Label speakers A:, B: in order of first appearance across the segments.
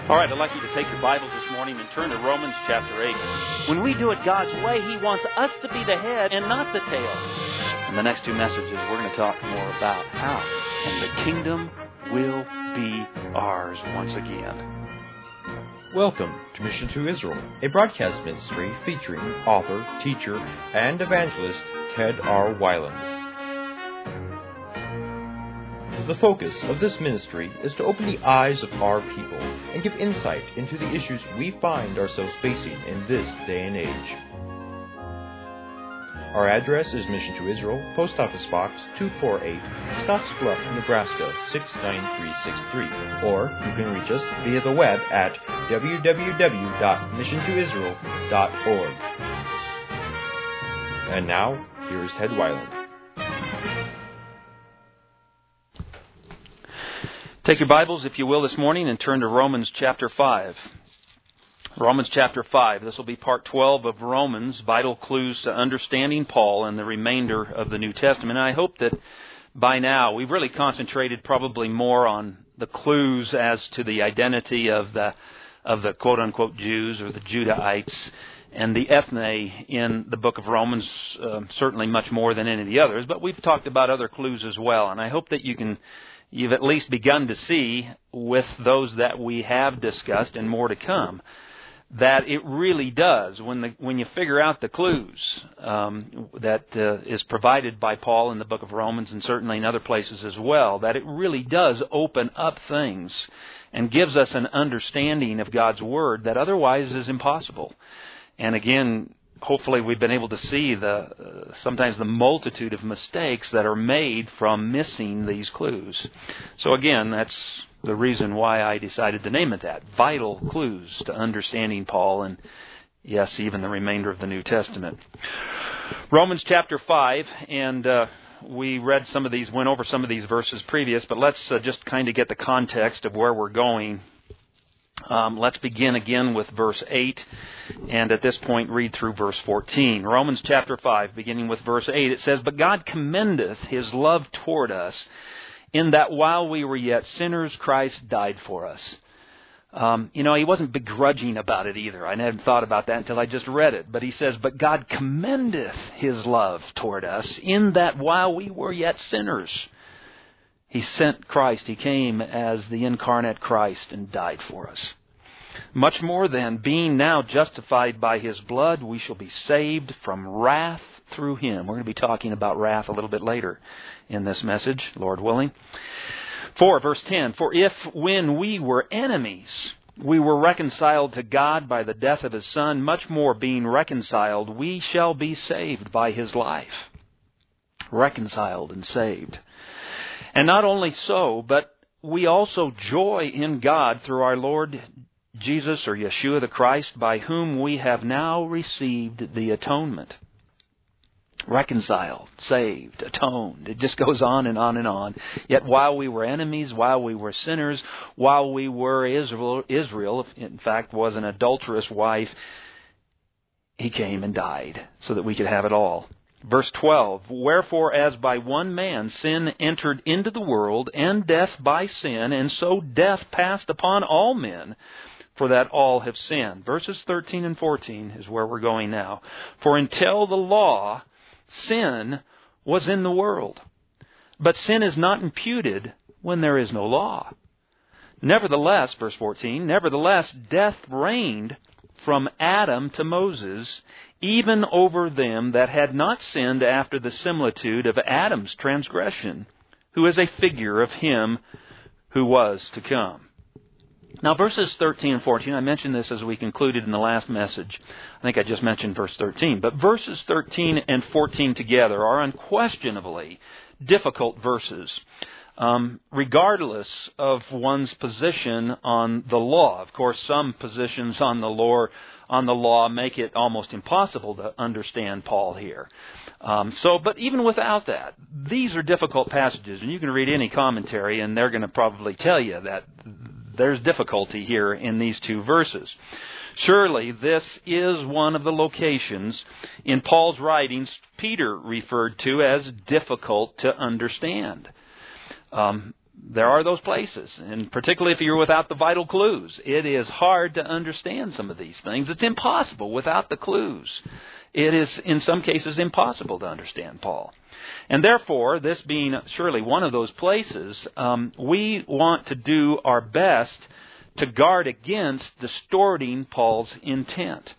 A: All right, I'd like you to take your Bibles this morning and turn to Romans chapter 8. When we do it God's way, He wants us to be the head and not the tail. In the next two messages, we're going to talk more about how, and the kingdom will be ours once again.
B: Welcome to Mission to Israel, a broadcast ministry featuring author, teacher, and evangelist Ted R. Weiland. The focus of this ministry is to open the eyes of our people and give insight into the issues we find ourselves facing in this day and age. Our address is Mission to Israel, Post Office Box 248, Scottsbluff, Nebraska 69363, or you can reach us via the web at www.missiontoisrael.org. And now, here is Ted Weiland.
A: Take your Bibles, if you will, this morning and turn to Romans chapter 5. Romans chapter 5. This will be part 12 of Romans, Vital Clues to Understanding Paul and the remainder of the New Testament. And I hope that by now we've really concentrated probably more on the clues as to the identity of the quote-unquote Jews or the Judahites and the ethne in the book of Romans, certainly much more than any of the others. But we've talked about other clues as well. And I hope that you've at least begun to see with those that we have discussed and more to come, that it really does, when you figure out the clues that is provided by Paul in the book of Romans and certainly in other places as well, that it really does open up things and gives us an understanding of God's Word that otherwise is impossible. And again, hopefully we've been able to see sometimes the multitude of mistakes that are made from missing these clues. So again, that's the reason why I decided to name it that. Vital Clues to Understanding Paul and, yes, even the remainder of the New Testament. Romans chapter 5, and we went over some of these verses previous, but let's just kind of get the context of where we're going. Let's begin again with verse 8, and at this point read through verse 14. Romans chapter 5, beginning with verse 8, it says, "But God commendeth His love toward us, in that while we were yet sinners, Christ died for us." He wasn't begrudging about it either. I hadn't thought about that until I just read it. But he says, "But God commendeth His love toward us, in that while we were yet sinners." He sent Christ. He came as the incarnate Christ and died for us. "Much more then, being now justified by His blood, we shall be saved from wrath through Him." We're going to be talking about wrath a little bit later in this message, Lord willing. Verse 10, "For if when we were enemies, we were reconciled to God by the death of His Son, much more being reconciled, we shall be saved by His life." Reconciled and saved. "And not only so, but we also joy in God through our Lord Jesus," or Yeshua the Christ, "by whom we have now received the atonement." Reconciled, saved, atoned. It just goes on and on and on. "Yet while we were enemies, while we were sinners, while we were Israel, in fact, was an adulterous wife, He came and died so that we could have it all." Verse 12, "Wherefore as by one man sin entered into the world, and death by sin, and so death passed upon all men, for that all have sinned." Verses 13 and 14 is where we're going now. "For until the law, sin was in the world. But sin is not imputed when there is no law. Nevertheless," verse 14, "nevertheless death reigned from Adam to Moses, even over them that had not sinned after the similitude of Adam's transgression, who is a figure of Him who was to come." Now, verses 13 and 14, I mentioned this as we concluded in the last message. I think I just mentioned verse 13. But verses 13 and 14 together are unquestionably difficult verses, regardless of one's position on the law. Of course, some positions on the law make it almost impossible to understand Paul here. But even without that, these are difficult passages, and you can read any commentary, and they're going to probably tell you that there's difficulty here in these two verses. Surely this is one of the locations in Paul's writings Peter referred to as difficult to understand. there are those places, and particularly if you're without the vital clues. It is hard to understand some of these things. It's impossible without the clues. It is, in some cases, impossible to understand Paul. And therefore, this being surely one of those places, we want to do our best to guard against distorting Paul's intent.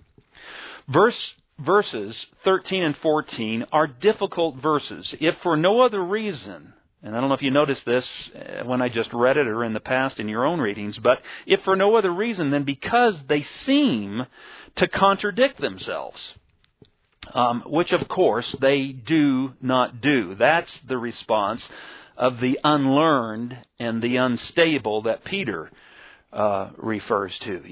A: Verses 13 and 14 are difficult verses, if for no other reason. And I don't know if you noticed this when I just read it or in the past in your own readings, but if for no other reason than because they seem to contradict themselves, which of course they do not do. That's the response of the unlearned and the unstable that Peter refers to.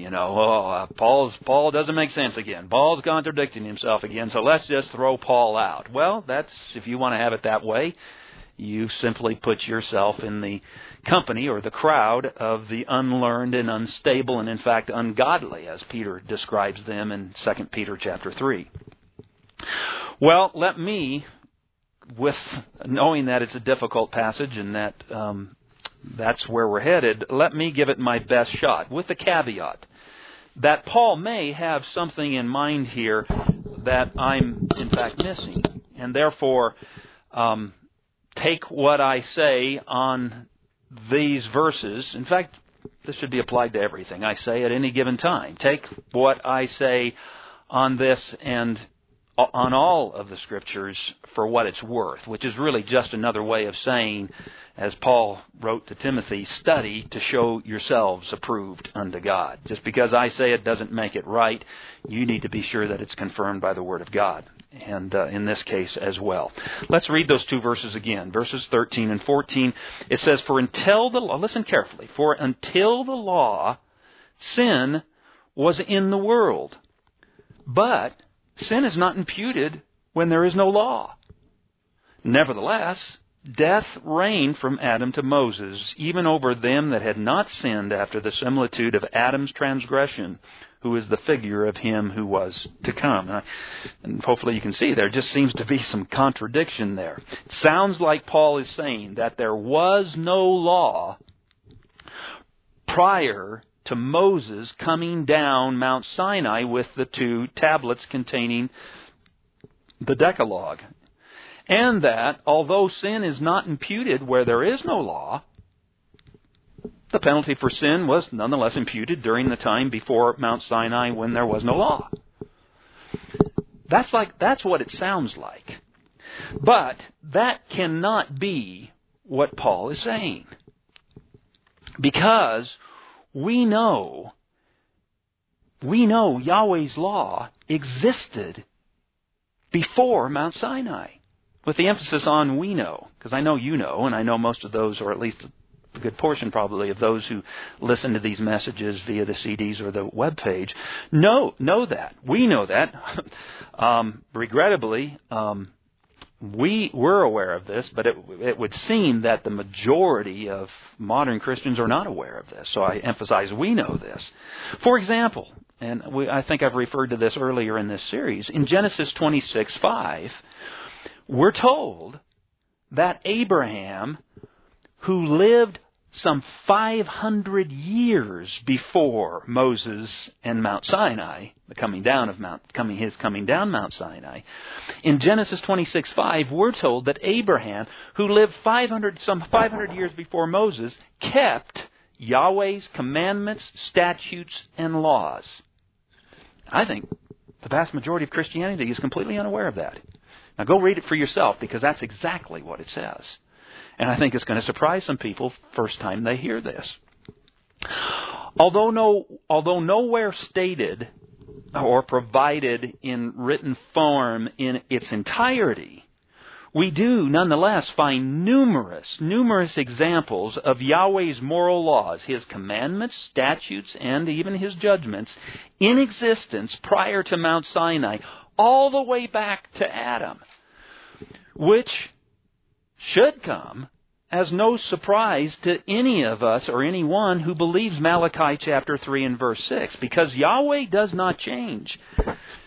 A: Paul doesn't make sense again. Paul's contradicting himself again, so let's just throw Paul out. Well, that's, if you want to have it that way, you simply put yourself in the company or the crowd of the unlearned and unstable and, in fact, ungodly, as Peter describes them in 2 Peter chapter 3. Well, let me, with knowing that it's a difficult passage and that that's where we're headed, let me give it my best shot, with the caveat that Paul may have something in mind here that I'm, in fact, missing. And therefore, take what I say on these verses. In fact, this should be applied to everything I say at any given time. Take what I say on this and on all of the Scriptures for what it's worth, which is really just another way of saying, as Paul wrote to Timothy, study to show yourselves approved unto God. Just because I say it doesn't make it right. You need to be sure that it's confirmed by the Word of God. And in this case as well. Let's read those two verses again. Verses 13 and 14. It says, for until the law, listen carefully, for until the law, sin was in the world. But sin is not imputed when there is no law. Nevertheless, death reigned from Adam to Moses, even over them that had not sinned after the similitude of Adam's transgression, who is the figure of him who was to come. And hopefully you can see there just seems to be some contradiction there. It sounds like Paul is saying that there was no law prior to Moses coming down Mount Sinai with the 2 tablets containing the Decalogue. And that, although sin is not imputed where there is no law, the penalty for sin was nonetheless imputed during the time before Mount Sinai when there was no law. That's what it sounds like. But that cannot be what Paul is saying. Because we know Yahweh's law existed before Mount Sinai. With the emphasis on we know, because I know you know, and I know most of those, or at least a good portion probably of those who listen to these messages via the CDs or the web page know that. We know that. Regrettably, we're aware of this, but it would seem that the majority of modern Christians are not aware of this. So I emphasize we know this. For example, and I think I've referred to this earlier in this series, in Genesis 26:5, we're told that Abraham, who lived some 500 years before Moses and Mount Sinai, the coming down Mount Sinai, in Genesis 26:5, we're told that Abraham, who lived some 500 years before Moses, kept Yahweh's commandments, statutes, and laws. I think the vast majority of Christianity is completely unaware of that. Now go read it for yourself, because that's exactly what it says. And I think it's going to surprise some people first time they hear this. Although nowhere stated or provided in written form in its entirety, we do nonetheless find numerous examples of Yahweh's moral laws, His commandments, statutes, and even His judgments in existence prior to Mount Sinai, all the way back to Adam, which should come as no surprise to any of us or anyone who believes Malachi chapter 3 and verse 6, because Yahweh does not change.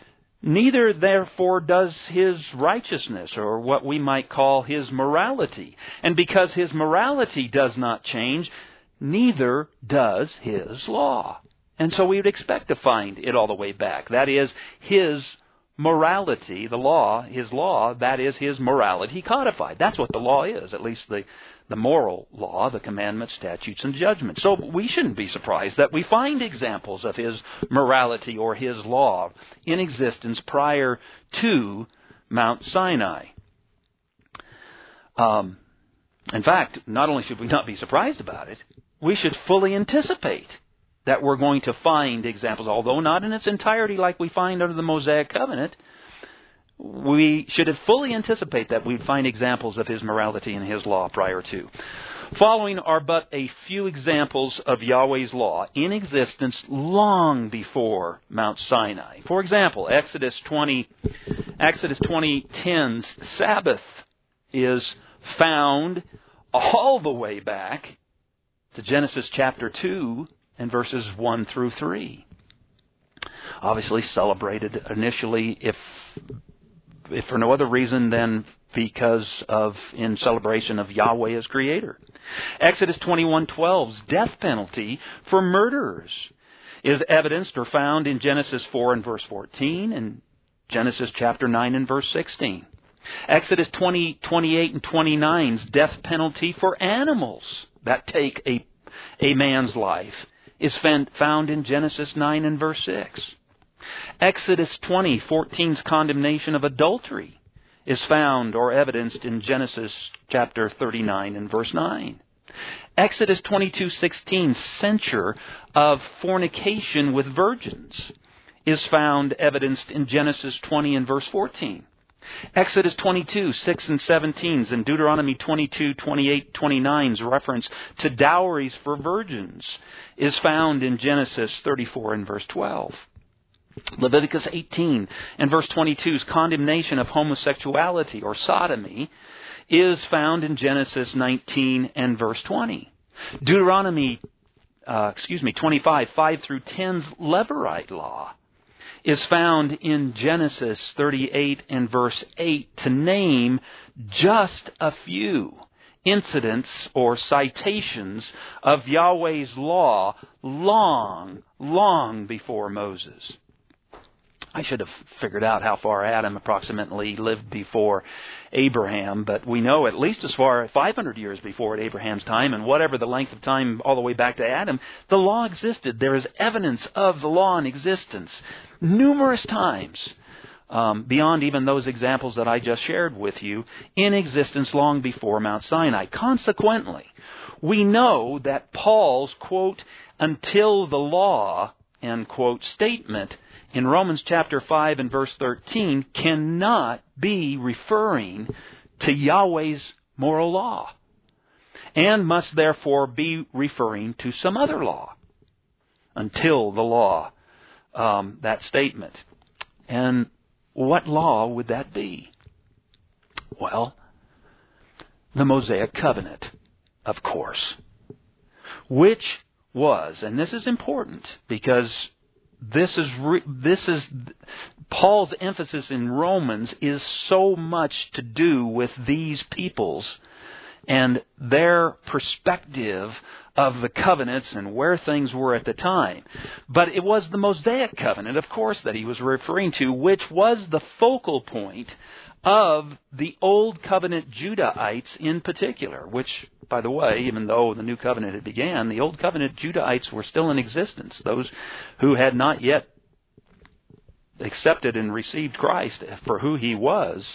A: Neither, therefore, does his righteousness, or what we might call his morality. And because his morality does not change, neither does his law. And so we would expect to find it all the way back. That is, his morality, the law, his law, that is his morality codified. That's what the law is, at least the moral law, the commandments, statutes, and judgments. So we shouldn't be surprised that we find examples of his morality or his law in existence prior to Mount Sinai. In fact, not only should we not be surprised about it, we should fully anticipate that we're going to find examples, although not in its entirety like we find under the Mosaic covenant. We should fully anticipate that we'd find examples of his morality and his law prior to. Following are but a few examples of Yahweh's law in existence long before Mount Sinai. For example, Exodus 20:10's Sabbath is found all the way back to Genesis chapter 2 and verses 1 through 3. Obviously celebrated initially, if for no other reason than because of in celebration of Yahweh as Creator. Exodus 21:12's death penalty for murderers is evidenced or found in Genesis 4 and verse 14 and Genesis chapter 9 and verse 16. Exodus 20:28 and 29's death penalty for animals that take a man's life is found in Genesis 9 and verse 6. Exodus 20:14's condemnation of adultery is found or evidenced in Genesis chapter 39 and verse 9. Exodus 22:16's censure of fornication with virgins is found evidenced in Genesis 20 and verse 14. Exodus 22:6 and 17's and Deuteronomy 22:28-29's reference to dowries for virgins is found in Genesis 34 and verse 12. Leviticus 18 and verse 22's condemnation of homosexuality or sodomy is found in Genesis 19 and verse 20. Deuteronomy 25, 5 through 10's Levirate law is found in Genesis 38 and verse 8, to name just a few incidents or citations of Yahweh's law long, long before Moses. I should have figured out how far Adam approximately lived before Abraham, but we know at least as far as 500 years before Abraham's time, and whatever the length of time all the way back to Adam, the law existed. There is evidence of the law in existence numerous times, beyond even those examples that I just shared with you, in existence long before Mount Sinai. Consequently, we know that Paul's, quote, until the law, end quote, statement in Romans chapter 5 and verse 13 cannot be referring to Yahweh's moral law, and must therefore be referring to some other law. Until the law, that statement. And what law would that be? Well, the Mosaic covenant, of course, which was, and this is important because this is Paul's emphasis in Romans is so much to do with these peoples and their perspective of the covenants and where things were at the time. But it was the Mosaic covenant, of course, that he was referring to, which was the focal point of the Old Covenant Judahites in particular, which, by the way, even though the New Covenant had began, the Old Covenant Judahites were still in existence. Those who had not yet accepted and received Christ for who He was,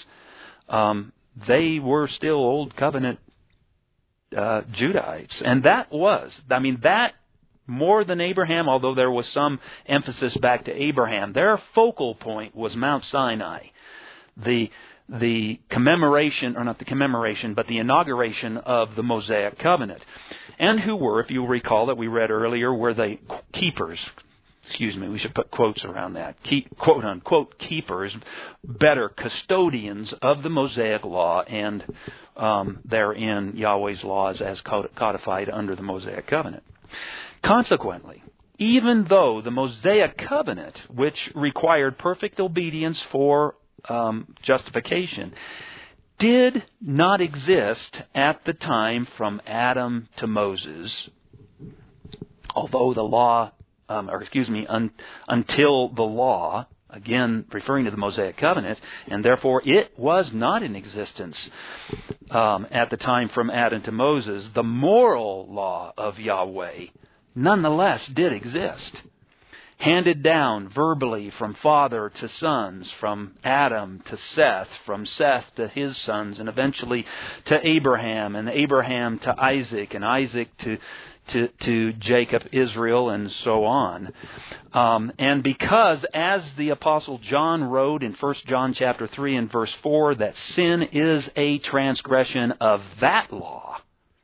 A: they were still Old Covenant Judahites. And that more than Abraham, although there was some emphasis back to Abraham, their focal point was Mount Sinai. The commemoration, or not the commemoration, but the inauguration of the Mosaic covenant. And who were, if you'll recall that we read earlier, were the keepers. Excuse me, we should put quotes around that. Quote unquote keepers, better custodians of the Mosaic law and therein Yahweh's laws as codified under the Mosaic covenant. Consequently, even though the Mosaic covenant, which required perfect obedience for justification, did not exist at the time from Adam to Moses, although the law, until the law, again referring to the Mosaic covenant, and therefore it was not in existence at the time from Adam to Moses, the moral law of Yahweh nonetheless did exist, handed down verbally from father to sons, from Adam to Seth, from Seth to his sons, and eventually to Abraham, and Abraham to Isaac, and Isaac to Jacob, Israel, and so on. And because, as the Apostle John wrote in 1 John chapter 3 and verse 4, that sin is a transgression of that law,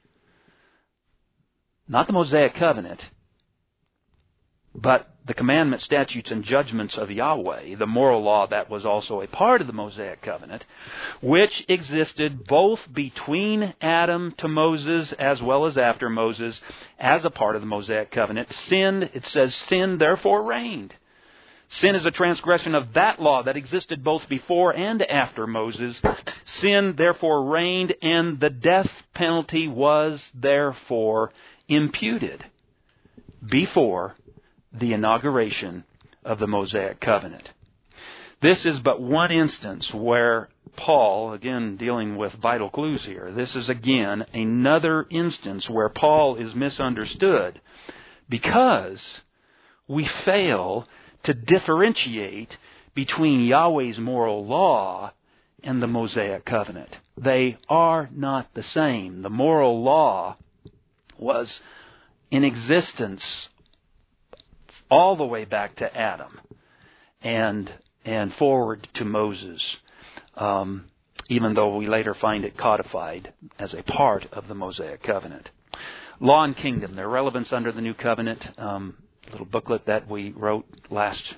A: not the Mosaic covenant, but the commandments, statutes, and judgments of Yahweh, the moral law that was also a part of the Mosaic covenant, which existed both between Adam to Moses as well as after Moses as a part of the Mosaic covenant. Sin, it says, sin therefore reigned. Sin is a transgression of that law that existed both before and after Moses. Sin therefore reigned, and the death penalty was therefore imputed before the inauguration of the Mosaic covenant. This is but one instance where Paul, again dealing with vital clues here, this is again another instance where Paul is misunderstood because we fail to differentiate between Yahweh's moral law and the Mosaic covenant. They are not the same. The moral law was in existence all the way back to Adam and forward to Moses, even though we later find it codified as a part of the Mosaic covenant. Law and kingdom, their relevance under the new covenant. Little booklet that I wrote last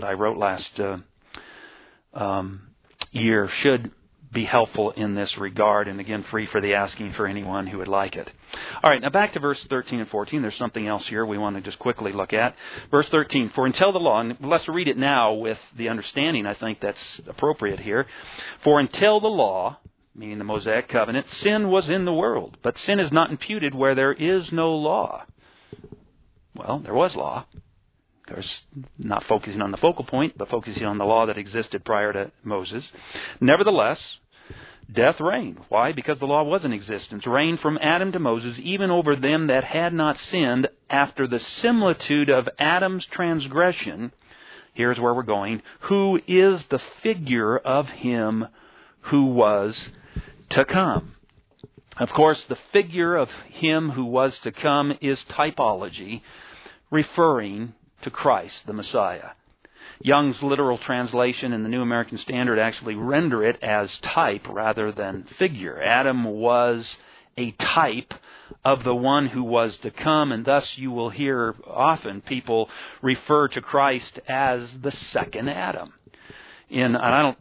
A: year should be helpful in this regard, and again, free for the asking for anyone who would like it. All right, now back to verse 13 and 14. There's something else here we want to just quickly look at. Verse 13, for until the law, and let's read it now with the understanding I think that's appropriate here. For until the law, meaning the Mosaic covenant, sin was in the world, but sin is not imputed where there is no law. Well, there was law. Of course, not focusing on the focal point, but focusing on the law that existed prior to Moses. Nevertheless, death reigned. Why? Because the law was in existence. Reigned from Adam to Moses, even over them that had not sinned, after the similitude of Adam's transgression. Here's where we're going. Who is the figure of him who was to come. Of course, the figure of him who was to come is typology, referring to Christ, the Messiah. Young's literal translation in the New American Standard actually render it as type rather than figure. Adam was a type of the one who was to come, and thus you will hear often people refer to Christ as the second Adam. I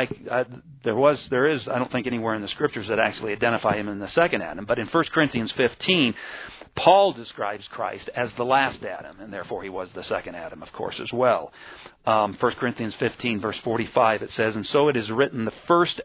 A: don't think anywhere in the Scriptures that actually identify him in the second Adam, but in 1 Corinthians 15, Paul describes Christ as the last Adam, and therefore he was the second Adam, of course, as well. 1 Corinthians 15, verse 45, it says, and so it is written, the first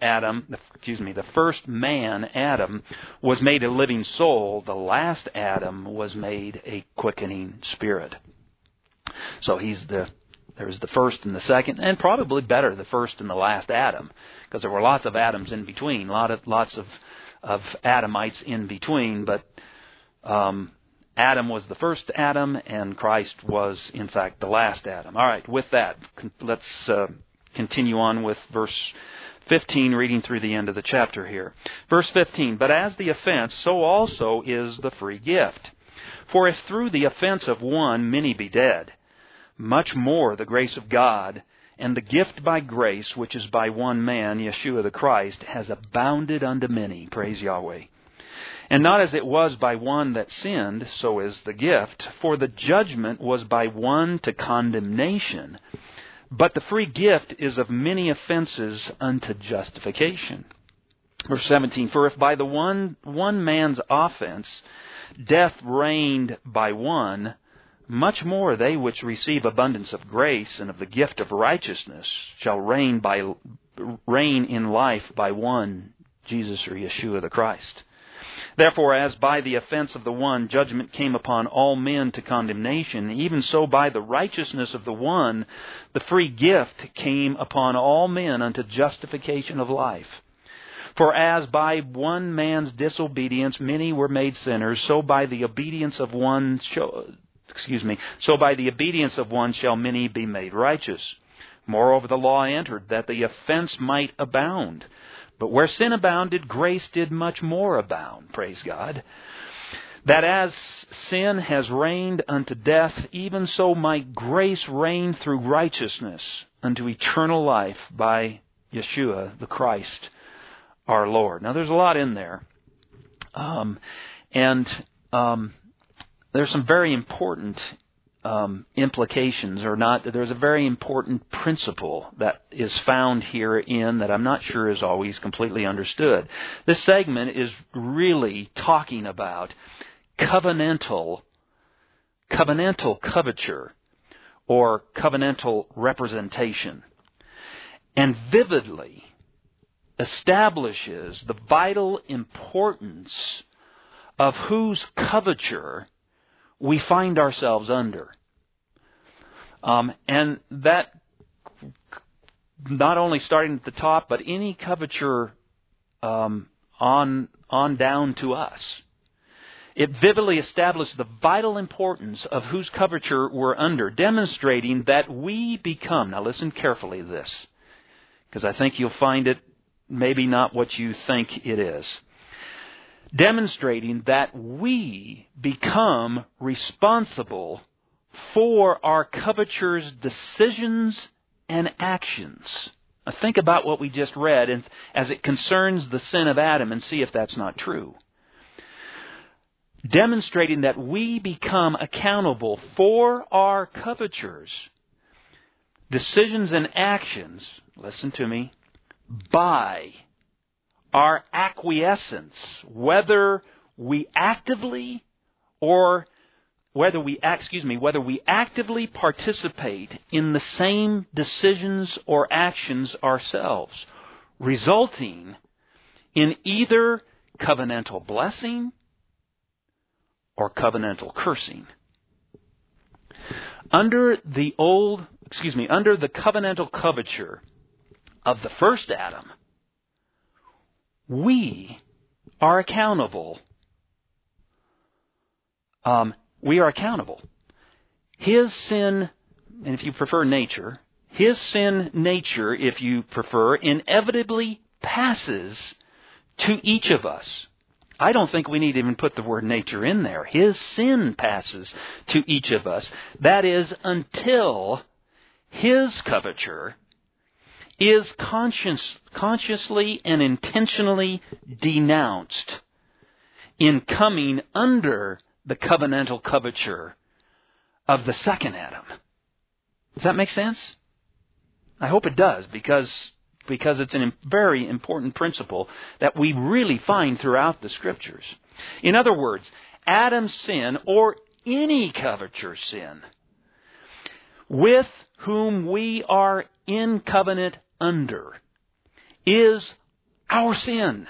A: man, Adam, was made a living soul. The last Adam was made a quickening spirit. So there's the first and the second, and probably better, the first and the last Adam, because there were lots of Adams in between, lots of Adamites in between, but Adam was the first Adam, and Christ was, in fact, the last Adam. All right, with that, let's continue on with verse 15, reading through the end of the chapter here. Verse 15, but as the offense, so also is the free gift. For if through the offense of one many be dead, much more the grace of God and the gift by grace, which is by one man, Yeshua the Christ, has abounded unto many. Praise Yahweh. And not as it was by one that sinned, so is the gift. For the judgment was by one to condemnation, but the free gift is of many offenses unto justification. Verse 17, for if by the one man's offense death reigned by one, much more they which receive abundance of grace and of the gift of righteousness shall reign in life by one, Jesus or Yeshua the Christ. Therefore, as by the offense of the one judgment came upon all men to condemnation, even so by the righteousness of the one the free gift came upon all men unto justification of life. For as by one man's disobedience many were made sinners, so by the obedience of one shall many be made righteous. Moreover, the law entered, that the offense might abound. But where sin abounded, grace did much more abound, praise God. That as sin has reigned unto death, even so might grace reign through righteousness unto eternal life by Yeshua the Christ our Lord. Now there's a lot in there. There's some very important implications, or not. There's a very important principle that is found herein that I'm not sure is always completely understood. This segment is really talking about covenantal coverture or covenantal representation, and vividly establishes the vital importance of whose coverture we find ourselves under. And that not only starting at the top, but any coverture on down to us. It vividly establishes the vital importance of whose coverture we're under, demonstrating that we become, now listen carefully to this, because I think you'll find it maybe not what you think it is. Demonstrating that we become responsible for our coverture's decisions and actions. Now think about what we just read and as it concerns the sin of Adam, and see if that's not true. Demonstrating that we become accountable for our coverture's decisions and actions, listen to me, by our acquiescence, whether we actively participate in the same decisions or actions ourselves, resulting in either covenantal blessing or covenantal cursing. Under the covenantal coverture of the first Adam, we are accountable. His sin, and if you prefer nature, his sin nature, if you prefer, inevitably passes to each of us. I don't think we need to even put the word nature in there. His sin passes to each of us. That is, until his coverture is consciously and intentionally denounced in coming under the covenantal coverture of the second Adam. Does that make sense? I hope it does, because it's a very important principle that we really find throughout the Scriptures. In other words, Adam's sin, or any coverture sin, with whom we are in covenant under, is our sin,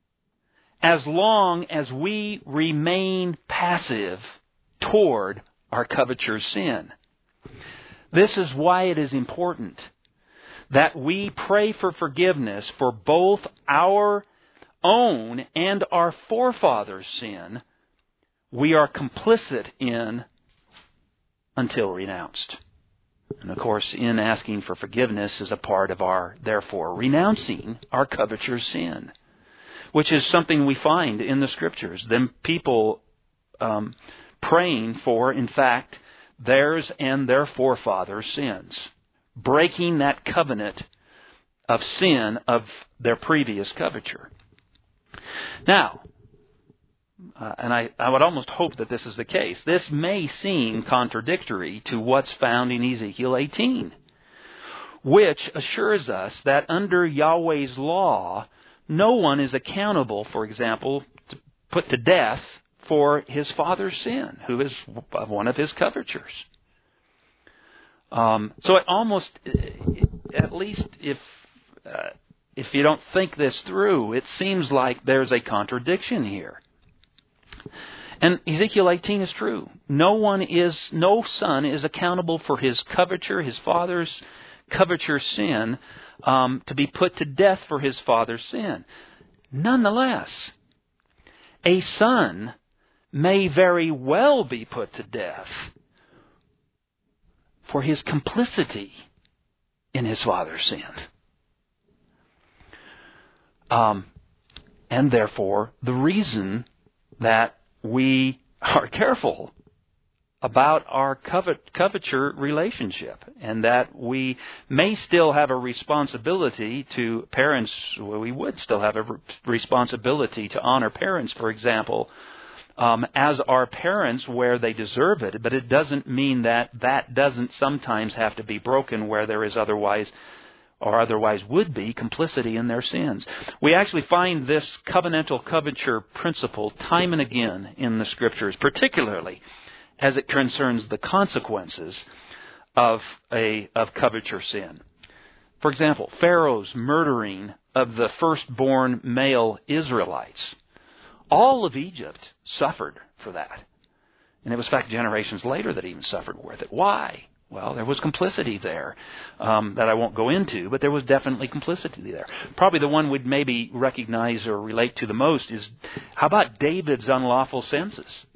A: as long as we remain passive toward our coveture's sin. This is why it is important that we pray for forgiveness for both our own and our forefathers' sin we are complicit in until renounced. And of course, in asking for forgiveness is a part of our, therefore, renouncing our coveture's sin, which is something we find in the Scriptures. Them people praying for, in fact, theirs and their forefathers' sins, breaking that covenant of sin of their previous coverture. Now, and I would almost hope that this is the case. This may seem contradictory to what's found in Ezekiel 18, which assures us that under Yahweh's law, no one is accountable, for example, to put to death for his father's sin, who is one of his covetures. So it almost, at least if you don't think this through, it seems like there's a contradiction here. And Ezekiel 18 is true. No son is accountable for his coverture, his father's coverture sin, to be put to death for his father's sin. Nonetheless, a son may very well be put to death for his complicity in his father's sin. And therefore, the reason that we are careful about our coverture relationship, and that we may still have a responsibility to parents. We would still have a responsibility to honor parents, for example, as our parents where they deserve it. But it doesn't mean that doesn't sometimes have to be broken where there is otherwise would be complicity in their sins. We actually find this covenantal coverture principle time and again in the Scriptures, particularly as it concerns the consequences of coverture sin. For example, Pharaoh's murdering of the firstborn male Israelites. All of Egypt suffered for that. And it was, in fact, generations later that even suffered with it. Why? Well, there was complicity there that I won't go into, but there was definitely complicity there. Probably the one we'd maybe recognize or relate to the most is, how about David's unlawful census?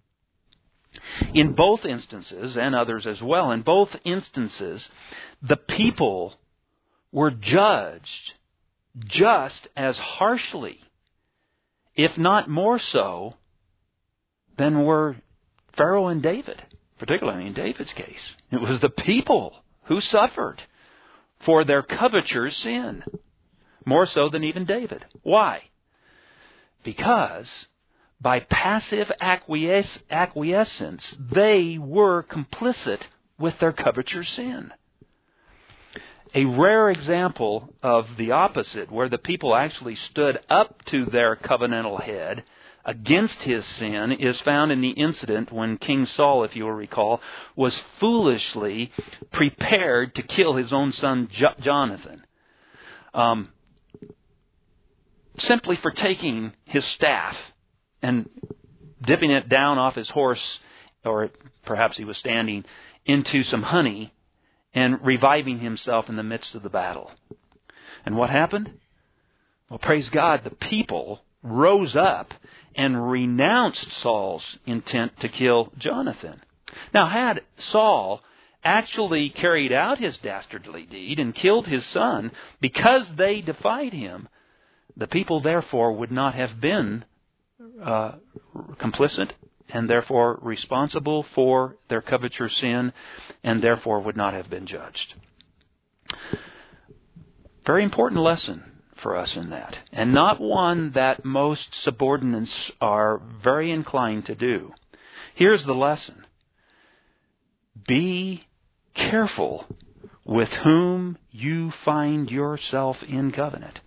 A: In both instances, and others as well, in both instances, the people were judged just as harshly, if not more so, than were Pharaoh and David. Particularly in David's case. It was the people who suffered for their coveture's sin. More so than even David. Why? Because by passive acquiescence, they were complicit with their coveture's sin. A rare example of the opposite, where the people actually stood up to their covenantal head against his sin, is found in the incident when King Saul, if you will recall, was foolishly prepared to kill his own son Jonathan. Simply for taking his staff and dipping it down off his horse, or perhaps he was standing, into some honey and reviving himself in the midst of the battle. And what happened? Well, praise God, the people rose up and renounced Saul's intent to kill Jonathan. Now, had Saul actually carried out his dastardly deed and killed his son because they defied him, the people therefore would not have been complicit and therefore responsible for their coveture sin, and therefore would not have been judged. Very important lesson for us in that, and not one that most subordinates are very inclined to do. Here's the lesson. Be careful with whom you find yourself in covenant.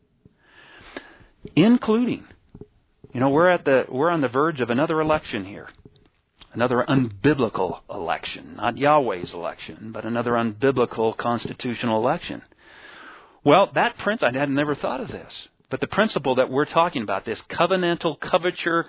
A: Including, we're on the verge of another election here. Another unbiblical election. Not Yahweh's election, but another unbiblical constitutional election. Well, that I had never thought of this. But the principle that we're talking about, this covenantal coverture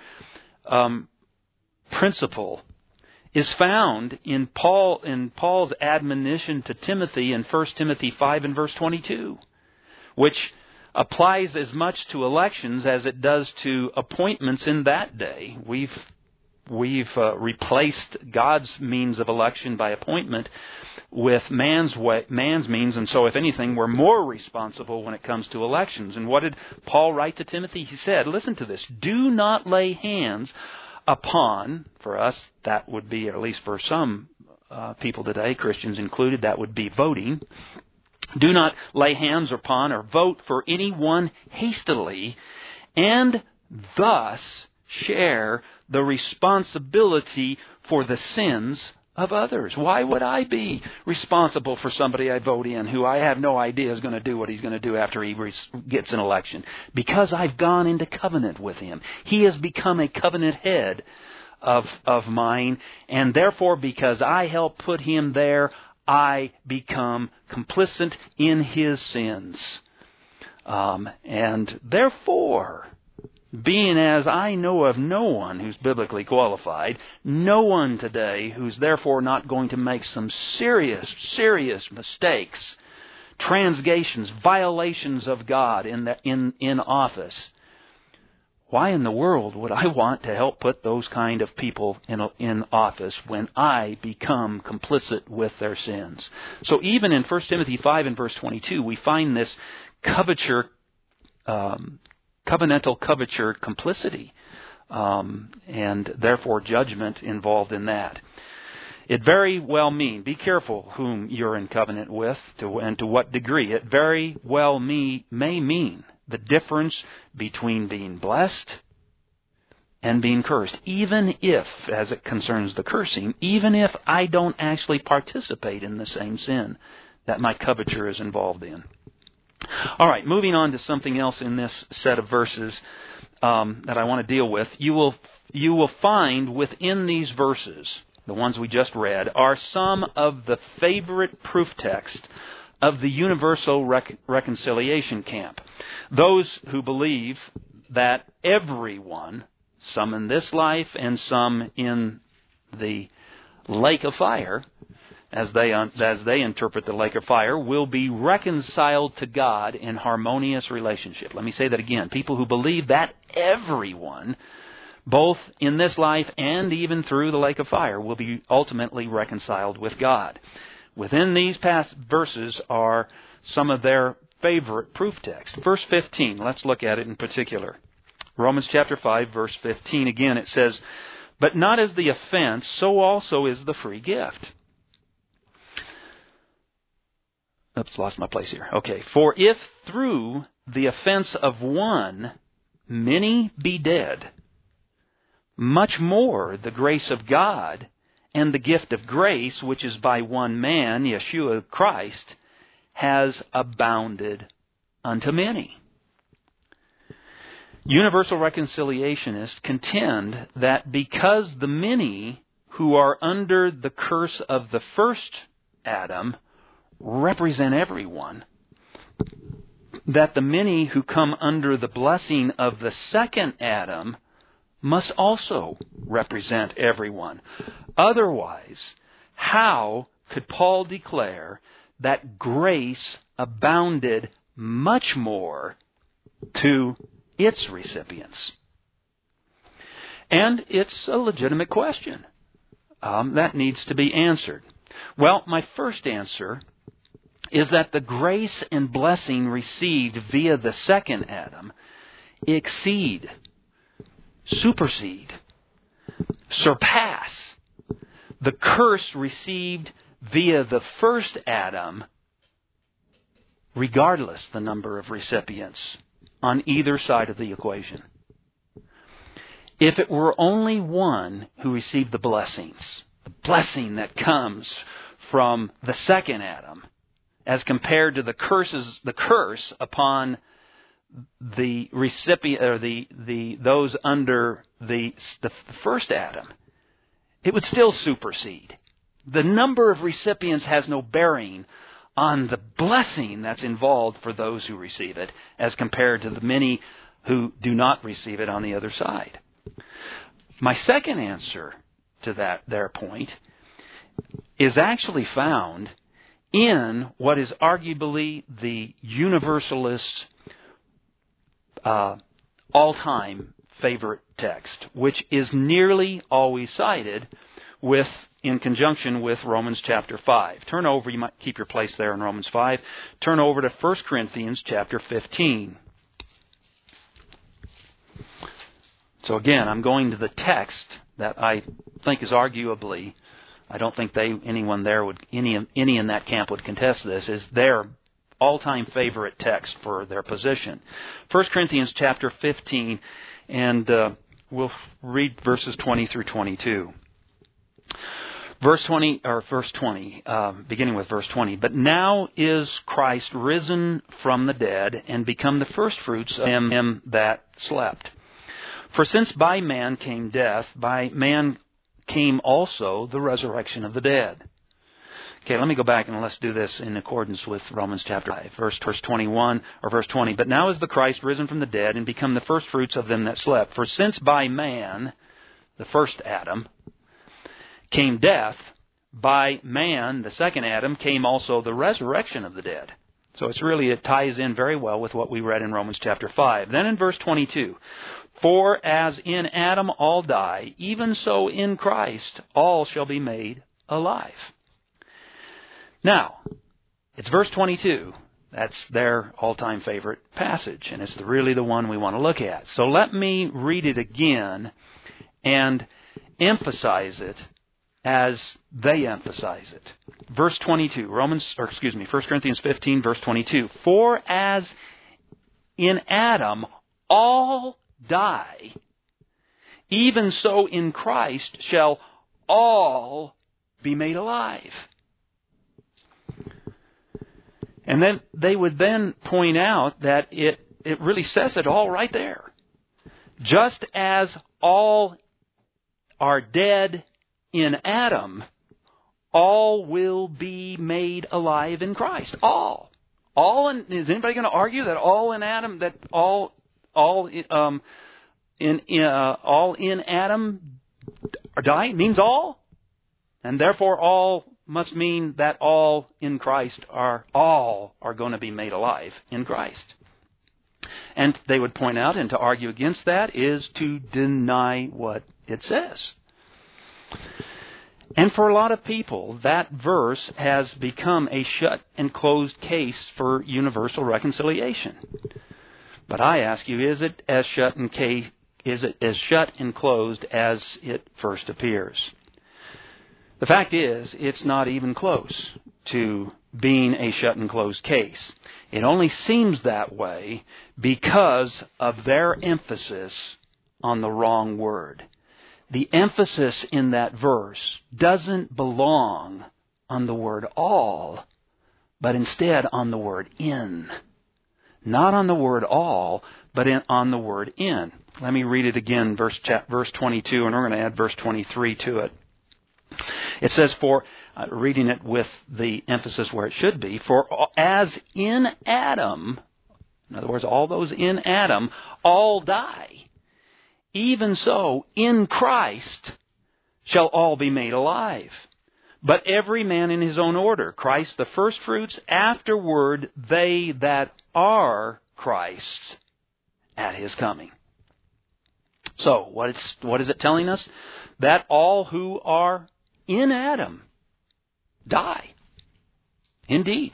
A: principle, is found in Paul's admonition to Timothy in 1 Timothy 5 and verse 22, which applies as much to elections as it does to appointments in that day. We've replaced God's means of election by appointment with man's means, and so if anything, we're more responsible when it comes to elections. And what did Paul write to Timothy? He said, listen to this, do not lay hands upon, for us, that would be, at least for some people today, Christians included, that would be voting. Do not lay hands upon or vote for anyone hastily, and thus share the responsibility for the sins of others. Why would I be responsible for somebody I vote in who I have no idea is going to do what he's going to do after he gets an election? Because I've gone into covenant with him. He has become a covenant head of mine, and therefore because I helped put him there, I become complicit in his sins. And therefore, being as I know of no one who's biblically qualified, no one today who's therefore not going to make some serious mistakes, transgressions, violations of God in office, why in the world would I want to help put those kind of people in office when I become complicit with their sins? So even in 1 Timothy 5 and verse 22, we find this covenantal coverture complicity, and therefore judgment involved in that. It very well be careful whom you're in covenant with and to what degree. It very well may mean the difference between being blessed and being cursed. Even if, as it concerns the cursing, even if I don't actually participate in the same sin that my coverture is involved in. All right, moving on to something else in this set of verses that I want to deal with. You will find within these verses, the ones we just read, are some of the favorite proof texts of the universal reconciliation camp. Those who believe that everyone, some in this life and some in the lake of fire, as they interpret the lake of fire, will be reconciled to God in harmonious relationship. Let me say that again. People who believe that everyone, both in this life and even through the lake of fire, will be ultimately reconciled with God. Within these past verses are some of their favorite proof texts. Verse 15, let's look at it in particular. Romans chapter 5, verse 15, again it says, "But not as the offense, so also is the free gift." Oops, lost my place here. Okay. "For if through the offense of one many be dead, much more the grace of God and the gift of grace, which is by one man, Yeshua Christ, has abounded unto many." Universal reconciliationists contend that because the many who are under the curse of the first Adam represent everyone, that the many who come under the blessing of the second Adam must also represent everyone. Otherwise, how could Paul declare that grace abounded much more to its recipients? And it's a legitimate question that needs to be answered. Well, my first answer is that the grace and blessing received via the second Adam supersede, surpass the curse received via the first Adam, regardless the number of recipients on either side of the equation. If it were only one who received the blessings, the blessing that comes from the second Adam, as compared to the curse upon the recipient or those under the first Adam, it would still supersede. The number of recipients has no bearing on the blessing that's involved for those who receive it, as compared to the many who do not receive it on the other side. My second answer to their point is actually found in what is arguably the universalist all-time favorite text, which is nearly always cited in conjunction with Romans chapter 5. Turn over, you might keep your place there in Romans 5. Turn over to 1 Corinthians chapter 15. So again, I'm going to the text that I think is arguably, I don't think anyone there would, any in that camp would contest this, is their all-time favorite text for their position. 1 Corinthians chapter 15, and we'll read verses 20 through 22. Beginning with verse 20. But now is Christ risen from the dead and become the firstfruits of him that slept. For since by man came death, by man came also the resurrection of the dead. Okay, let me go back and let's do this in accordance with Romans chapter 5, verse 21 or verse 20. But now is the Christ risen from the dead and become the firstfruits of them that slept. For since by man, the first Adam, came death, by man, the second Adam, came also the resurrection of the dead. So it ties in very well with what we read in Romans chapter 5. Then in verse 22, for as in Adam all die, even so in Christ all shall be made alive. Now, it's verse 22. That's their all-time favorite passage, and it's really the one we want to look at. So let me read it again and emphasize it as they emphasize it. Verse 22, 1 Corinthians 15, verse 22. For as in Adam all die, even so in Christ shall all be made alive. And then they would then point out that it really says it all right there. Just as all are dead in Adam, all will be made alive in Christ. All. Is anybody going to argue that all in Adam, that all in Adam die means all? And therefore all must mean that all in Christ are going to be made alive in Christ. And they would point out, and to argue against that is to deny what it says. And for a lot of people, that verse has become a shut and closed case for universal reconciliation. But I ask you, is it as shut and closed as it first appears? The fact is, it's not even close to being a shut and closed case. It only seems that way because of their emphasis on the wrong word. The emphasis in that verse doesn't belong on the word all, but instead on the word in. Not on the word all, but on the word in. Let me read it again, verse 22, and we're going to add verse 23 to it. It says, reading it with the emphasis where it should be, for as in Adam, in other words, all those in Adam, all die, even so in Christ shall all be made alive. But every man in his own order, Christ the firstfruits, afterward they that are Christ's at his coming. So, what is it telling us? That all who are in Adam die. Indeed.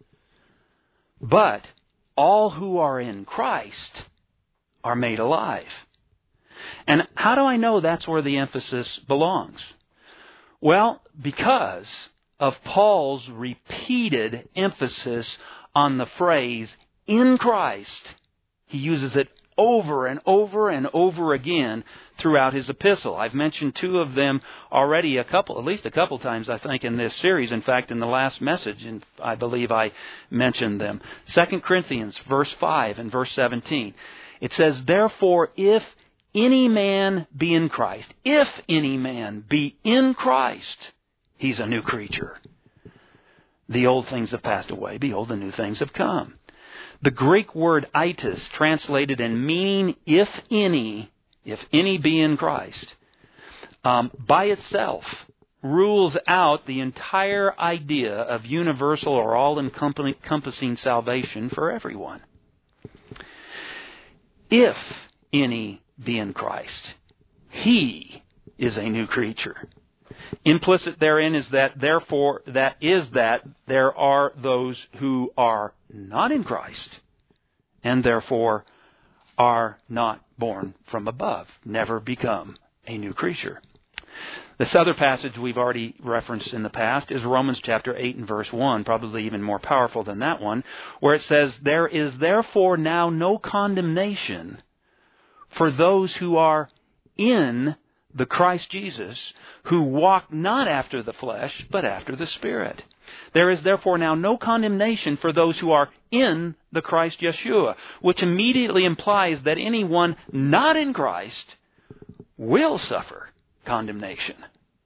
A: But all who are in Christ are made alive. And how do I know that's where the emphasis belongs? Well, because of Paul's repeated emphasis on the phrase in Christ. He uses it over and over and over again throughout his epistle. I've mentioned two of them already at least a couple times, I think, in this series. In fact, in the last message, and I believe I mentioned them. 2 Corinthians, verse 5 and verse 17. It says, therefore, if any man be in Christ, he's a new creature. The old things have passed away. Behold, the new things have come. The Greek word itis, translated in meaning if any be in Christ, by itself rules out the entire idea of universal or all-encompassing salvation for everyone. If any be in Christ, he is a new creature. Implicit therein is that there are those who are not in Christ and therefore are not born from above, never become a new creature. This other passage we've already referenced in the past is Romans chapter 8 and verse 1, probably even more powerful than that one, where it says, there is therefore now no condemnation for those who are in the Christ Jesus, who walk not after the flesh, but after the Spirit. There is therefore now no condemnation for those who are in the Christ Yeshua, which immediately implies that anyone not in Christ will suffer condemnation.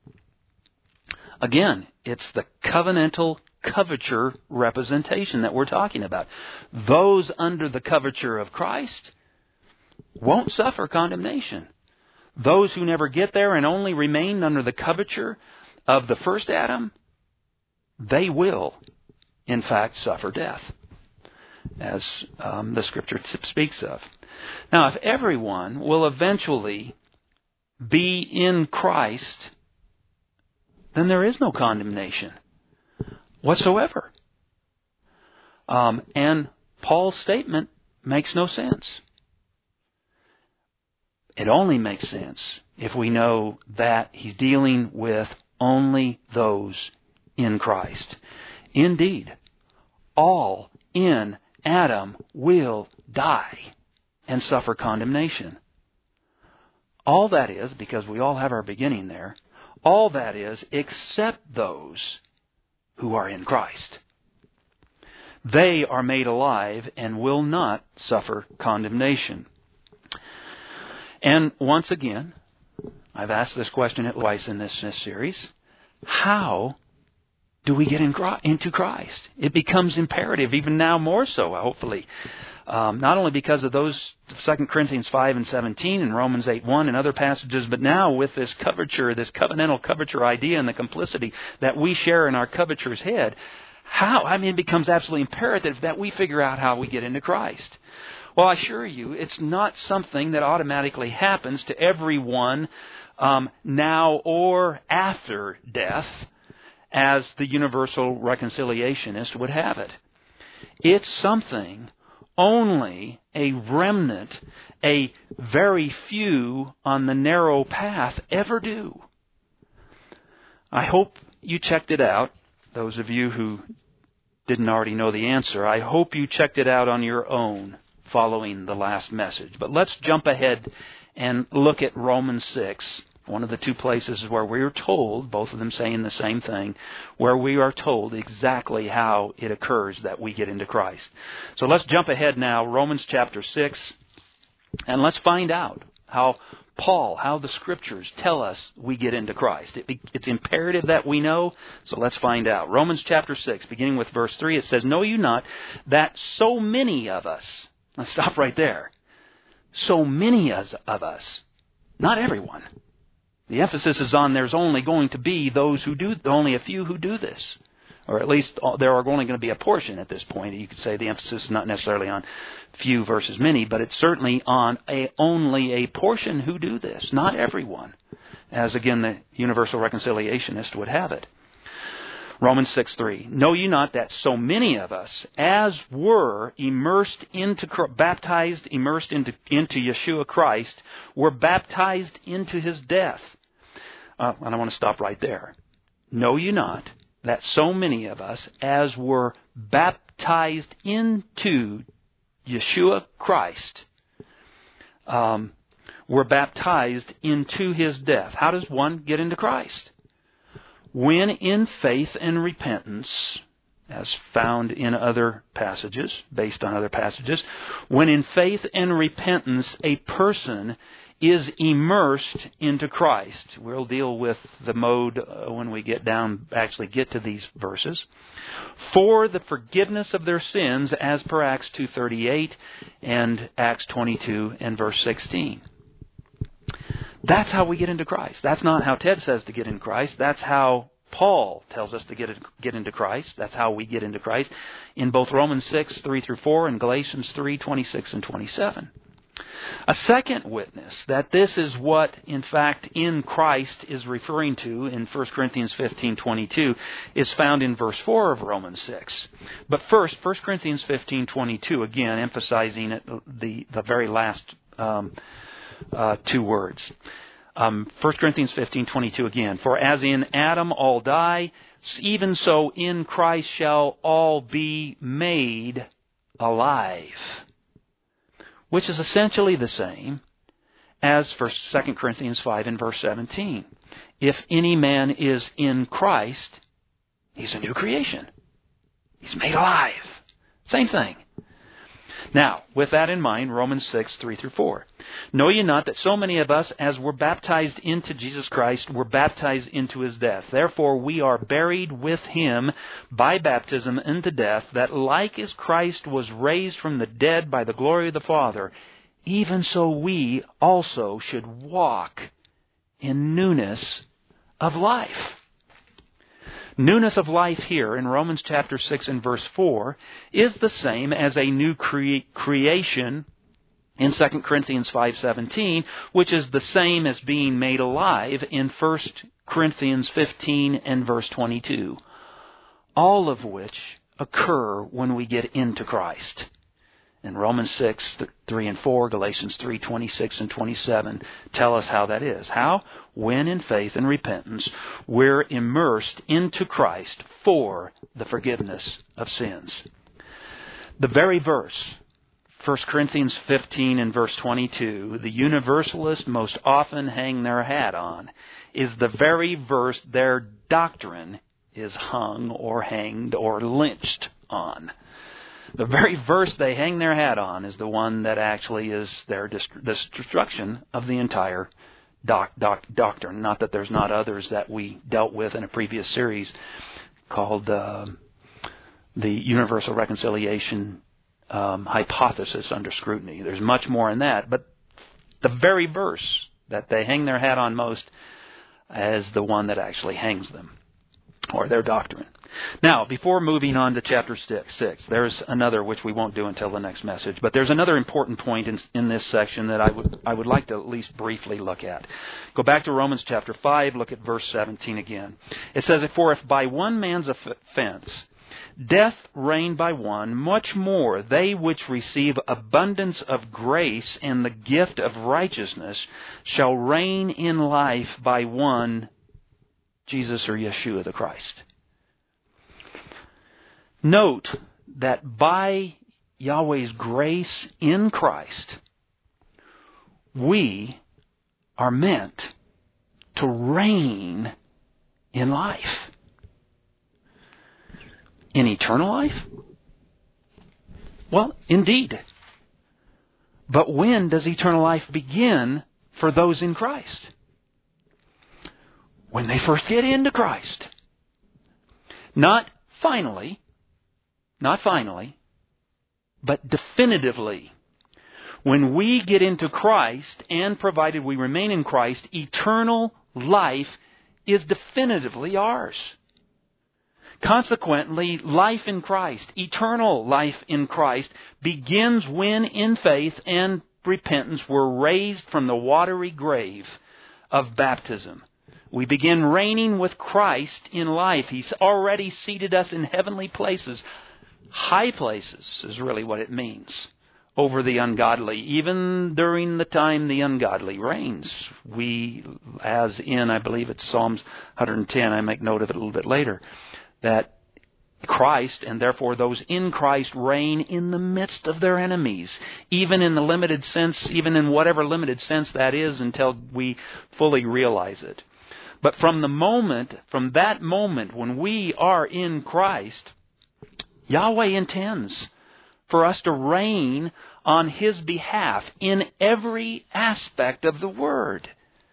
A: Again, it's the covenantal coverture representation that we're talking about. Those under the coverture of Christ won't suffer condemnation. Those who never get there and only remain under the coverture of the first Adam, they will, in fact, suffer death, as the Scripture speaks of. Now, if everyone will eventually be in Christ, then there is no condemnation whatsoever. And Paul's statement makes no sense. It only makes sense if we know that he's dealing with only those in Christ. Indeed, all in Adam will die and suffer condemnation. All that is, because we all have our beginning there, all that is except those who are in Christ. They are made alive and will not suffer condemnation. And once again, I've asked this question twice in this series, how do we get into Christ? It becomes imperative, even now more so, hopefully. Not only because of those 2 Corinthians 5 and 17 and Romans 8:1 and other passages, but now with this coverture, this covenantal coverture idea and the complicity that we share in our coverture's head, it becomes absolutely imperative that we figure out how we get into Christ. Well, I assure you, it's not something that automatically happens to everyone now or after death, as the universal reconciliationist would have it. It's something only a remnant, a very few on the narrow path ever do. I hope you checked it out. Those of you who didn't already know the answer, I hope you checked it out on your own following the last message. But let's jump ahead and look at Romans 6, one of the two places where we are told, both of them saying the same thing, where we are told exactly how it occurs that we get into Christ. So let's jump ahead now, Romans chapter 6, and let's find out how the Scriptures tell us we get into Christ. It's imperative that we know, so let's find out. Romans chapter 6, beginning with verse 3, it says, "Know you not that so many of us," let's stop right there, so many of us, not everyone. The emphasis is on there's only going to be those who do, only a few who do this. Or at least there are only going to be a portion at this point. You could say the emphasis is not necessarily on few versus many, but it's certainly on only a portion who do this, not everyone, as again the universal reconciliationist would have it. Romans 6:3. "Know you not that so many of us, as were baptized into Yeshua Christ, were baptized into His death?" And I want to stop right there. Know you not that so many of us, as were baptized into Yeshua Christ, were baptized into His death? How does one get into Christ? When in faith and repentance, as found in other passages, based on other passages, when in faith and repentance a person is immersed into Christ. We'll deal with the mode when we get to these verses. For the forgiveness of their sins, as per Acts 2:38 and Acts 22 and verse 16. That's how we get into Christ. That's not how Ted says to get in Christ. That's how Paul tells us to get into Christ. That's how we get into Christ in both Romans 6, 3 through 4 and Galatians 3, 26 and 27. A second witness that this is what, in fact, in Christ is referring to in 1 Corinthians 15:22 is found in verse 4 of Romans 6. But first, 1 Corinthians 15:22, again, emphasizing the very last two words. 1 Corinthians 15:22 again. "For as in Adam all die, even so in Christ shall all be made alive." Which is essentially the same as for 2 Corinthians 5 and verse 17. If any man is in Christ, he's a new creation. He's made alive. Same thing. Now, with that in mind, Romans 6, 3 through 4. Know ye not that so many of us, as were baptized into Jesus Christ, were baptized into His death? Therefore we are buried with Him by baptism into death, that like as Christ was raised from the dead by the glory of the Father, even so we also should walk in newness of life. Newness of life here in Romans chapter 6 and verse 4 is the same as a new creation in 2 Corinthians 5:17, which is the same as being made alive in 1 Corinthians 15 and verse 22. All of which occur when we get into Christ. And Romans 6, 3 and 4, Galatians 3, 26 and 27 tell us how that is. How? When in faith and repentance we're immersed into Christ for the forgiveness of sins. The very verse, 1 Corinthians 15 and verse 22, the universalists most often hang their hat on, is the very verse their doctrine is hung or hanged or lynched on. The very verse they hang their hat on is the one that actually is their destruction of the entire doctrine. Not that there's not others that we dealt with in a previous series called the Universal Reconciliation Hypothesis Under Scrutiny. There's much more in that, but the very verse that they hang their hat on most is the one that actually hangs them, or their doctrine. Now, before moving on to chapter 6, there's another which we won't do until the next message, but there's another important point in this section that I would like to at least briefly look at. Go back to Romans chapter 5, look at verse 17 again. It says, "For if by one man's offense death reigned by one, much more they which receive abundance of grace and the gift of righteousness shall reign in life by one, Jesus or Yeshua the Christ." Note that by Yahweh's grace in Christ, we are meant to reign in life. In eternal life? Well, indeed. But when does eternal life begin for those in Christ? When they first get into Christ. Not finally, but definitively. When we get into Christ, and provided we remain in Christ, eternal life is definitively ours. Consequently, life in Christ, eternal life in Christ, begins when in faith and repentance we're raised from the watery grave of baptism. We begin reigning with Christ in life. He's already seated us in heavenly places. High places is really what it means over the ungodly. Even during the time the ungodly reigns. We, as in, I believe it's Psalms 110, I make note of it a little bit later, that Christ, and therefore those in Christ, reign in the midst of their enemies, even in the limited sense, even in whatever limited sense that is, until we fully realize it. But from that moment when we are in Christ, Yahweh intends for us to reign on His behalf in every aspect of the Word.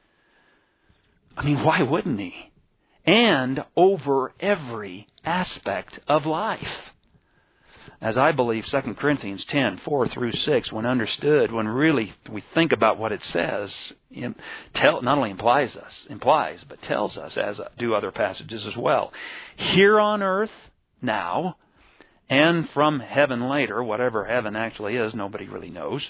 A: I mean, why wouldn't He? And over every aspect of life. As I believe 2 Corinthians 10, 4 through 6, when understood, when really we think about what it says, not only implies, but tells us, as do other passages as well. Here on earth, now, and from heaven later, whatever heaven actually is, nobody really knows,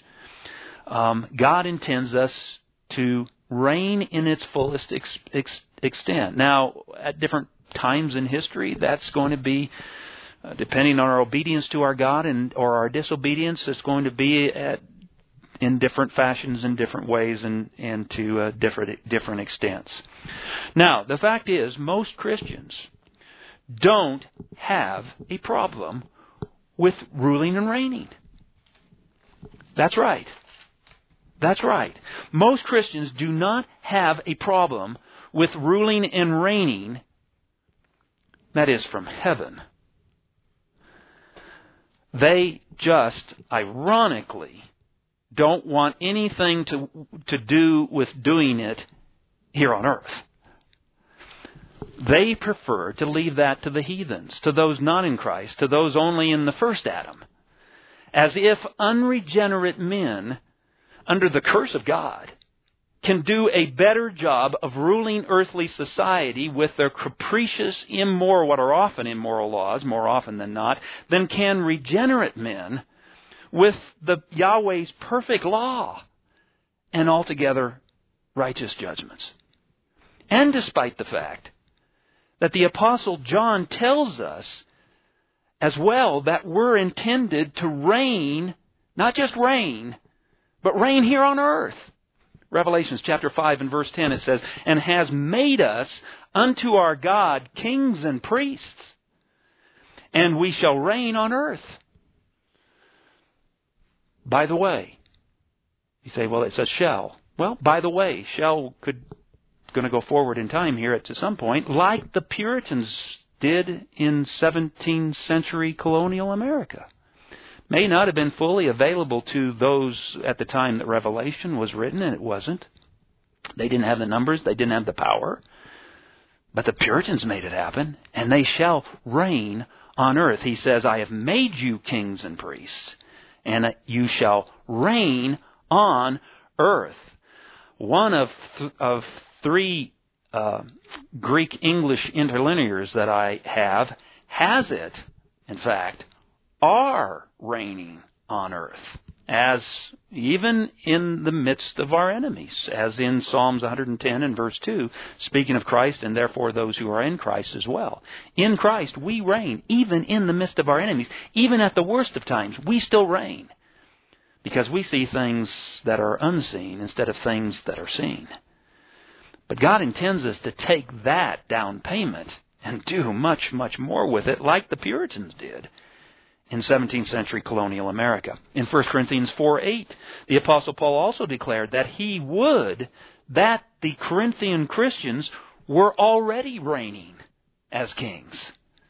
A: God intends us to reign in its fullest extent. Now, at different times in history, that's going to be, depending on our obedience to our God or our disobedience, it's going to be in different fashions, in different ways, and to different extents. Now, the fact is, most Christians don't have a problem with ruling and reigning. That's right. That's right. Most Christians do not have a problem with ruling and reigning, that is, from heaven. They just, ironically, don't want anything to do with doing it here on earth. They prefer to leave that to the heathens, to those not in Christ, to those only in the first Adam. As if unregenerate men, under the curse of God, can do a better job of ruling earthly society with their capricious, what are often immoral laws, more often than not, than can regenerate men with the Yahweh's perfect law and altogether righteous judgments. And despite the fact that the Apostle John tells us as well that we're intended to reign, not just reign, but reign here on earth. Revelations chapter 5 and verse 10, it says, "And has made us unto our God kings and priests, and we shall reign on earth." By the way, you say, well, it says shall. Well, by the way, shall going to go forward in time here to some point, like the Puritans did in 17th century colonial America. May not have been fully available to those at the time that Revelation was written, and it wasn't. They didn't have the numbers, they didn't have the power. But the Puritans made it happen, and they shall reign on earth. He says, "I have made you kings and priests, and you shall reign on earth." One of three Greek-English interlinears that I have has it, in fact, are reigning on earth, as even in the midst of our enemies, as in Psalms 110 and verse 2, speaking of Christ and therefore those who are in Christ as well. In Christ we reign, even in the midst of our enemies. Even at the worst of times, we still reign, because we see things that are unseen instead of things that are seen. But God intends us to take that down payment and do much, much more with it, like the Puritans did in 17th century colonial America. In 1 Corinthians 4:8, the Apostle Paul also declared that he would that the Corinthian Christians were already reigning as kings.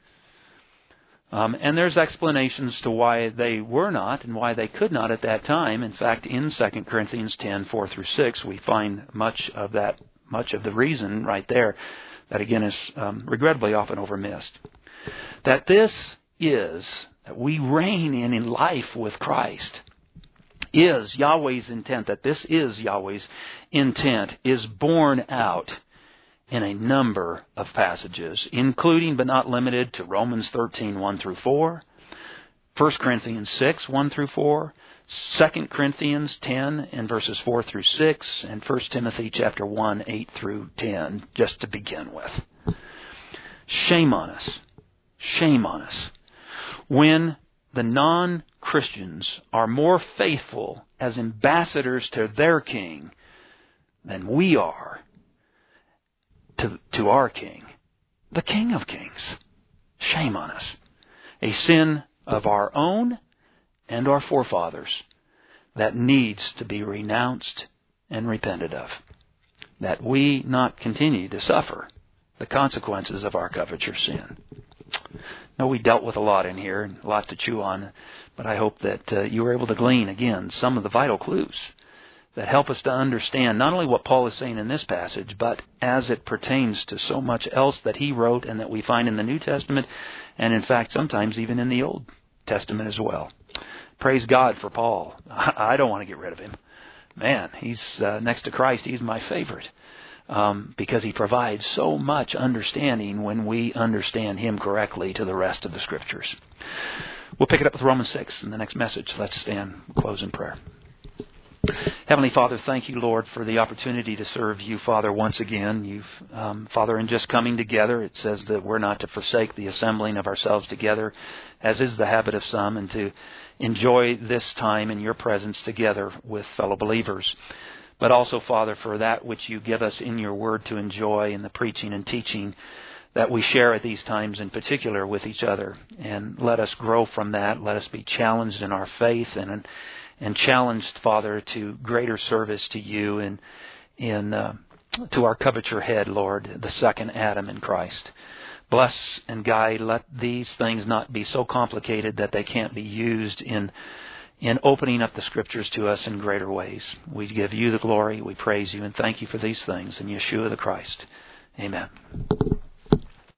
A: And there's explanations to why they were not and why they could not at that time. In fact, in 2 Corinthians 10:4-6, we find much of the reason right there that, again, is regrettably often overmissed. That this is, that we reign in life with Christ, is Yahweh's intent, that this is Yahweh's intent, is borne out in a number of passages, including but not limited to Romans 13:1-4, 1 Corinthians 6:1-4, 2 Corinthians 10 and verses 4-6, and 1 Timothy chapter 1:8-10, just to begin with. Shame on us. Shame on us when the non-Christians are more faithful as ambassadors to their king than we are to our King, the King of Kings. Shame on us. A sin of our own and our forefathers that needs to be renounced and repented of, that we not continue to suffer the consequences of our covetous sin. Now, we dealt with a lot in here, and a lot to chew on, but I hope that you were able to glean, again, some of the vital clues that help us to understand not only what Paul is saying in this passage, but as it pertains to so much else that he wrote and that we find in the New Testament, and in fact sometimes even in the Old Testament as well. Praise God for Paul. I don't want to get rid of him. Man, he's next to Christ, he's my favorite, because he provides so much understanding when we understand him correctly to the rest of the Scriptures. We'll pick it up with Romans 6 in the next message. Let's stand and close in prayer. Heavenly Father, thank you, Lord, for the opportunity to serve you, Father, once again. Father, in just coming together, it says that we're not to forsake the assembling of ourselves together, as is the habit of some, and to enjoy this time in your presence together with fellow believers. But also, Father, for that which you give us in your word to enjoy in the preaching and teaching that we share at these times in particular with each other. And let us grow from that. Let us be challenged in our faith and challenged, Father, to greater service to you and to our covetous head, Lord, the second Adam in Christ. Bless and guide. Let these things not be so complicated that they can't be used in opening up the Scriptures to us in greater ways. We give you the glory. We praise you and thank you for these things in Yeshua the Christ. Amen.